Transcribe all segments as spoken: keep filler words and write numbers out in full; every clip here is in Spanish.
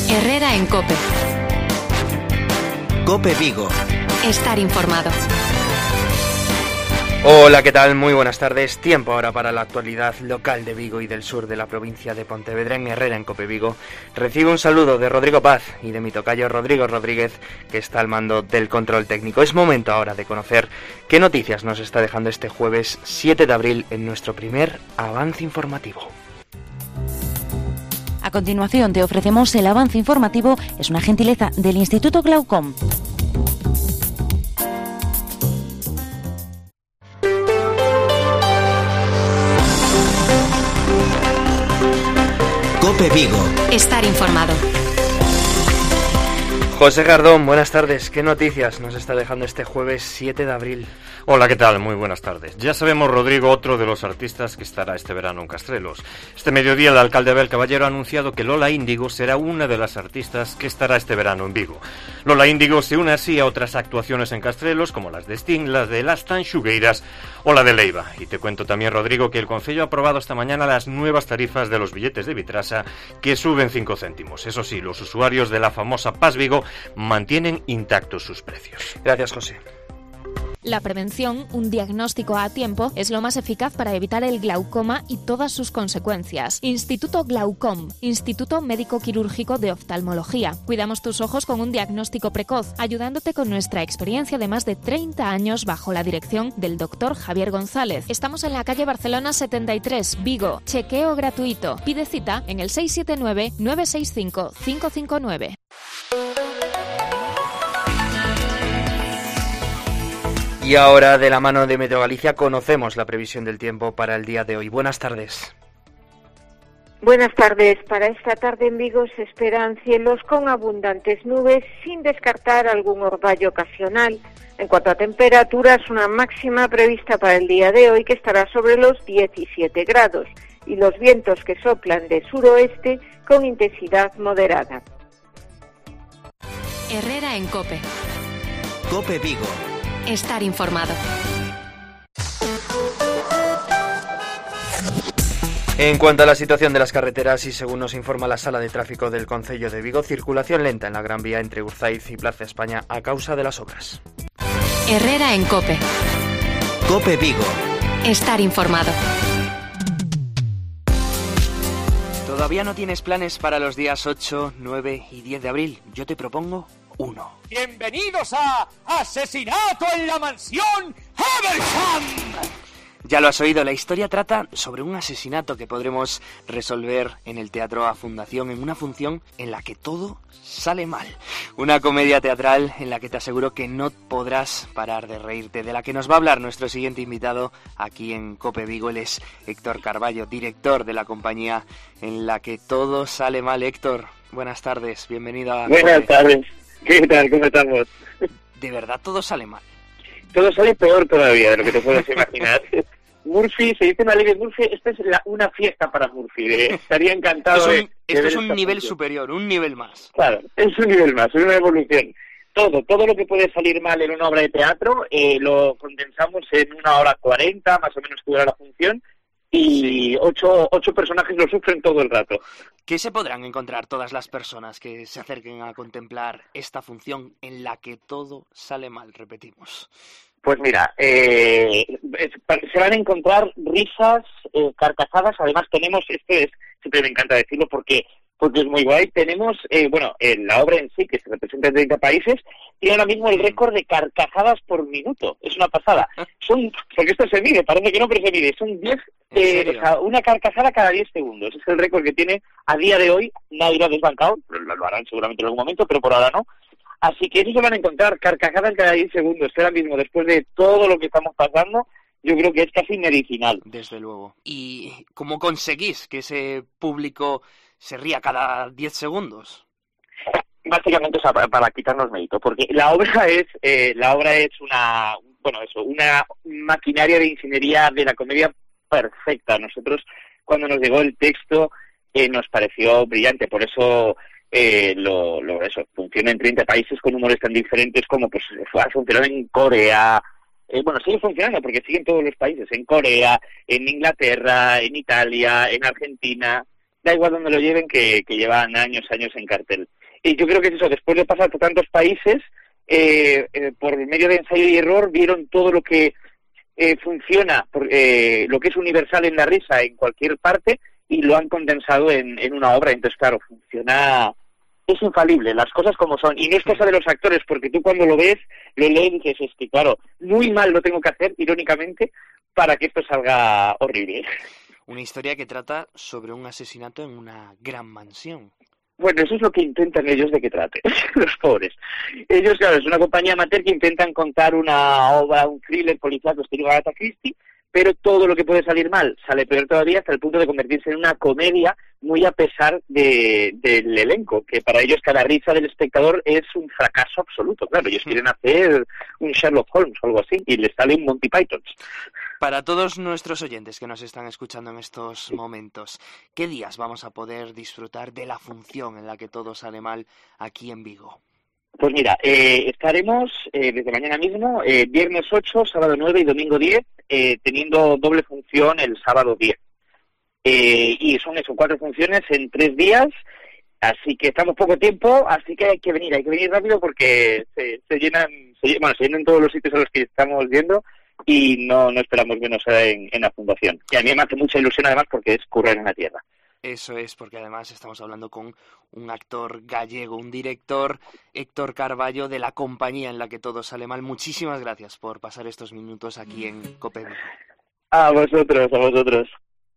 Herrera en COPE. COPE Vigo. Estar informado. Hola, ¿qué tal? Muy buenas tardes. Tiempo ahora para la actualidad local de Vigo y del sur de la provincia de Pontevedra. En Herrera en COPE Vigo recibo un saludo de Rodrigo Paz y de mi tocayo Rodrigo Rodríguez, que está al mando del control técnico. Es momento ahora de conocer qué noticias nos está dejando este jueves siete de abril en nuestro primer avance informativo. A continuación te ofrecemos el avance informativo. Es una gentileza del Instituto Glaucom. COPE Vigo. Estar informado. José Gardón, buenas tardes. ¿Qué noticias nos está dejando este jueves siete de abril? Hola, ¿qué tal? Muy buenas tardes. Ya sabemos, Rodrigo, otro de los artistas que estará este verano en Castrelos. Este mediodía el alcalde Abel Caballero ha anunciado que Lola Índigo será una de las artistas que estará este verano en Vigo. Lola Índigo se une así a otras actuaciones en Castrelos, como las de Sting, las de Las Tanxugueiras o la de Leiva. Y te cuento también, Rodrigo, que el Concello ha aprobado esta mañana las nuevas tarifas de los billetes de Vitrasa, que suben cinco céntimos. Eso sí, los usuarios de la famosa Pas Vigo mantienen intactos sus precios. Gracias, José. La prevención, un diagnóstico a tiempo, es lo más eficaz para evitar el glaucoma y todas sus consecuencias. Instituto Glaucom, Instituto Médico Quirúrgico de Oftalmología. Cuidamos tus ojos con un diagnóstico precoz, ayudándote con nuestra experiencia de más de treinta años bajo la dirección del doctor Javier González. Estamos en la calle Barcelona setenta y tres, Vigo. Chequeo gratuito. Pide cita en el seis siete nueve, nueve seis cinco, cinco cinco nueve. Y ahora, de la mano de Meteo Galicia, conocemos la previsión del tiempo para el día de hoy. Buenas tardes. Buenas tardes. Para esta tarde en Vigo se esperan cielos con abundantes nubes, sin descartar algún orvallo ocasional. En cuanto a temperaturas, una máxima prevista para el día de hoy que estará sobre los diecisiete grados y los vientos que soplan de suroeste con intensidad moderada. Herrera en COPE. COPE Vigo. Estar informado. En cuanto a la situación de las carreteras, y según nos informa la Sala de Tráfico del Concello de Vigo, circulación lenta en la Gran Vía entre Urzaiz y Plaza España a causa de las obras. Herrera en COPE. COPE Vigo. Estar informado. ¿Todavía no tienes planes para los días ocho, nueve y diez de abril? Yo te propongo uno. Bienvenidos a Asesinato en la Mansión Haversham. Ya lo has oído, la historia trata sobre un asesinato que podremos resolver en el Teatro A Fundación, en una función en la que todo sale mal. Una comedia teatral en la que te aseguro que no podrás parar de reírte, de la que nos va a hablar nuestro siguiente invitado aquí en COPE Vigo. Él es Héctor Carballo, director de la compañía en la que todo sale mal. Héctor, buenas tardes, bienvenido a Buenas COPE. tardes, ¿qué tal? ¿Cómo estamos? ¿De verdad todo sale mal? Todo sale peor todavía de lo que te puedes imaginar. Murphy, se dice una ley de Murphy, esta es la, una fiesta para Murphy, de, estaría encantado esto es un, de, de Esto ver es un esta nivel función. superior, un nivel más. Claro, es un nivel más, es una evolución. Todo, todo lo que puede salir mal en una obra de teatro, eh, lo condensamos en una hora cuarenta, más o menos que dura la función, y sí. ocho, ocho personajes lo sufren todo el rato. ¿Qué se podrán encontrar todas las personas que se acerquen a contemplar esta función en la que todo sale mal? Repetimos. Pues mira, eh, se van a encontrar risas, eh, carcajadas. Además tenemos, esto es, siempre me encanta decirlo porque porque es muy guay, tenemos, eh, bueno, eh, la obra en sí, que se representa en treinta países, tiene ahora mismo el récord de carcajadas por minuto. Es una pasada. Son, porque esto se mide, parece que no, pero se mide. Son diez, eh, o sea, una carcajada cada diez segundos. Es el récord que tiene a día de hoy. Nadie lo ha desbancado, lo, lo harán seguramente en algún momento, pero por ahora no. Así que eso se van a encontrar, carcajadas cada diez segundos. Ahora mismo, después de todo lo que estamos pasando, yo creo que es casi medicinal. Desde luego. ¿Y cómo conseguís que ese público se ría cada diez segundos? Básicamente, o sea, para, para quitarnos mérito, porque la obra es eh, la obra es una, bueno, eso, una maquinaria de ingeniería de la comedia perfecta. Nosotros, cuando nos llegó el texto, eh, nos pareció brillante. Por eso Eh, lo, lo eso funciona en treinta países con humores tan diferentes como pues ha funcionado en Corea, eh, bueno, sigue funcionando porque sigue en todos los países, en Corea, en Inglaterra, en Italia, en Argentina, da igual donde lo lleven, que, que llevan años, años en cartel. Y yo creo que es eso, después de pasar por tantos países, eh, eh, por medio de ensayo y error, vieron todo lo que eh, funciona, por, eh, lo que es universal en la risa en cualquier parte, y lo han condensado en, en una obra. Entonces, claro, funciona, es infalible, las cosas como son. Y no es cosa de los actores, porque tú cuando lo ves, lo lees y dices, es que claro, muy mal lo tengo que hacer, irónicamente, para que esto salga horrible. Una historia que trata sobre un asesinato en una gran mansión. Bueno, eso es lo que intentan ellos de que trate, los pobres. Ellos, claro, es una compañía amateur que intentan contar una obra, un thriller policial estilo Agatha Christie, pero todo lo que puede salir mal sale peor todavía, hasta el punto de convertirse en una comedia, muy a pesar de, del elenco, que para ellos cada risa del espectador es un fracaso absoluto. Claro, ellos quieren hacer un Sherlock Holmes o algo así, y les sale un Monty Python. Para todos nuestros oyentes que nos están escuchando en estos momentos, ¿qué días vamos a poder disfrutar de la función en la que todo sale mal aquí en Vigo? Pues mira, eh, estaremos eh, desde mañana mismo, eh, viernes ocho, sábado nueve y domingo diez, eh, teniendo doble función el sábado diez. Eh, y son eso, cuatro funciones en tres días, así que estamos poco tiempo, así que hay que venir, hay que venir rápido porque se, se llenan, se, bueno, se llenan todos los sitios a los que estamos viendo, y no, no esperamos menos en, en la fundación. Y a mí me hace mucha ilusión además porque es currar en la tierra. Eso es, porque además estamos hablando con un actor gallego, un director, Héctor Carballo, de la compañía en la que todo sale mal. Muchísimas gracias por pasar estos minutos aquí en COPE Vigo. A vosotros, a vosotros.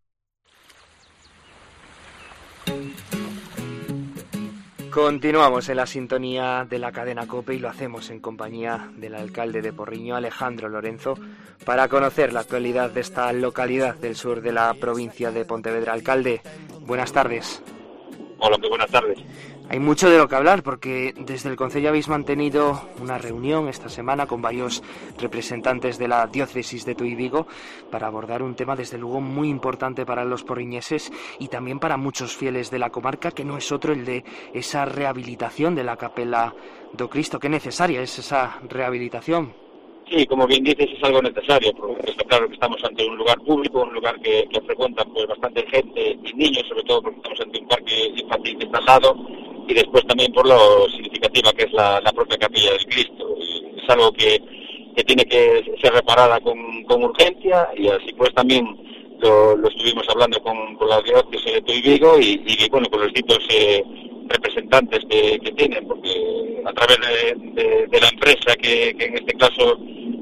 Continuamos en la sintonía de la cadena COPE y lo hacemos en compañía del alcalde de Porriño, Alejandro Lorenzo, para conocer la actualidad de esta localidad del sur de la provincia de Pontevedra. Alcalde, buenas tardes. Hola, muy buenas tardes. Hay mucho de lo que hablar porque desde el concello habéis mantenido una reunión esta semana con varios representantes de la diócesis de Tui Vigo para abordar un tema desde luego muy importante para los porriñeses y también para muchos fieles de la comarca, que no es otro el de esa rehabilitación de la Capela do Cristo. ¿Qué necesaria es esa rehabilitación? Sí, como bien dices, es algo necesario, porque está claro que estamos ante un lugar público, un lugar que, que frecuenta pues bastante gente y niños, sobre todo porque estamos ante un parque infantil que está al lado, y después también por lo significativa que es la, la propia Capilla del Cristo. Y es algo que, que tiene que ser reparada con, con urgencia, y así pues también lo, lo estuvimos hablando con, con la diócesis de Tui Vigo y, y bueno, con los distintos eh, representantes que, que tienen, porque a través de, de, de la empresa que, que en este caso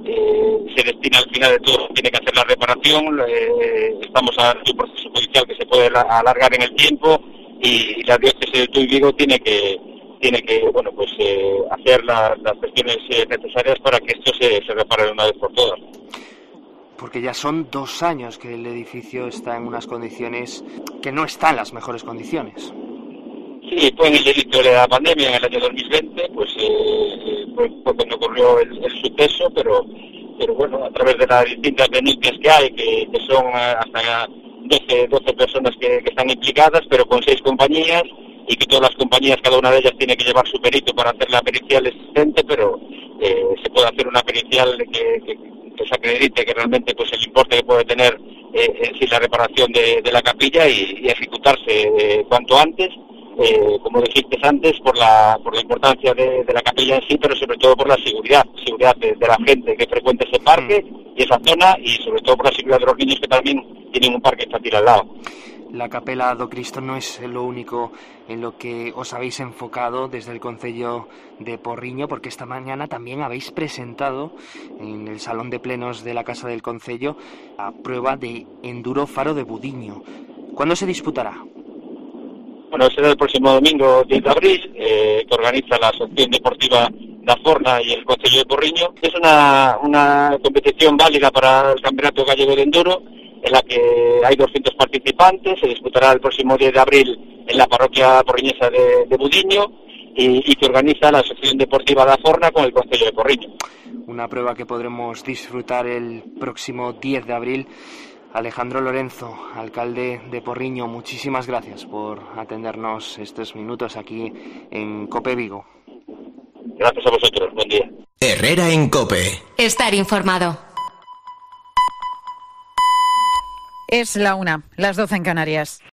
eh, se destina al final de todo, tiene que hacer la reparación, eh, estamos ante un proceso judicial que se puede alargar en el tiempo, y la diócesis de Tui Vigo tiene que tiene que bueno pues eh, hacer la, las cuestiones eh, necesarias para que esto se, se repare de una vez por todas. Porque ya son dos años que el edificio está en unas condiciones que no están en las mejores condiciones. Sí, fue en el inicio de la pandemia, en el año dos mil veinte, pues eh, fue, fue cuando ocurrió el, el suceso, pero pero bueno, a través de las distintas denuncias que hay, que, que son hasta doce personas que, que están implicadas, pero con seis compañías, y que todas las compañías, cada una de ellas tiene que llevar su perito para hacer la pericial existente, pero eh, se puede hacer una pericial que, que, que se acredite que realmente pues el importe que puede tener eh, en sí la reparación de, de la capilla, y, y ejecutarse eh, cuanto antes, eh, como dijiste antes, por la por la importancia de, de la capilla en sí, pero sobre todo por la seguridad, seguridad de, de la gente que frecuenta ese parque y esa zona, y sobre todo por la seguridad de los niños que también tienen un parque infantil al lado. La Capela do Cristo no es lo único en lo que os habéis enfocado desde el concello de Porriño, porque esta mañana también habéis presentado en el salón de plenos de la Casa del Concello la prueba de enduro faro de Budiño. ¿Cuándo se disputará? Bueno, será el próximo domingo diez de abril, eh, que organiza la Asociación Deportiva da Forna y el Concello de Porriño. Es una, una competición válida para el Campeonato Gallego de Enduro, en la que hay doscientos participantes. Se disputará el próximo diez de abril en la parroquia porriñesa de, de Budiño, y, y que organiza la Asociación Deportiva da Forna con el Concello de Porriño. Una prueba que podremos disfrutar el próximo diez de abril. Alejandro Lorenzo, alcalde de Porriño, muchísimas gracias por atendernos estos minutos aquí en COPE Vigo. Gracias a vosotros, buen día. Herrera en COPE. Estar informado. Es la una, las doce en Canarias.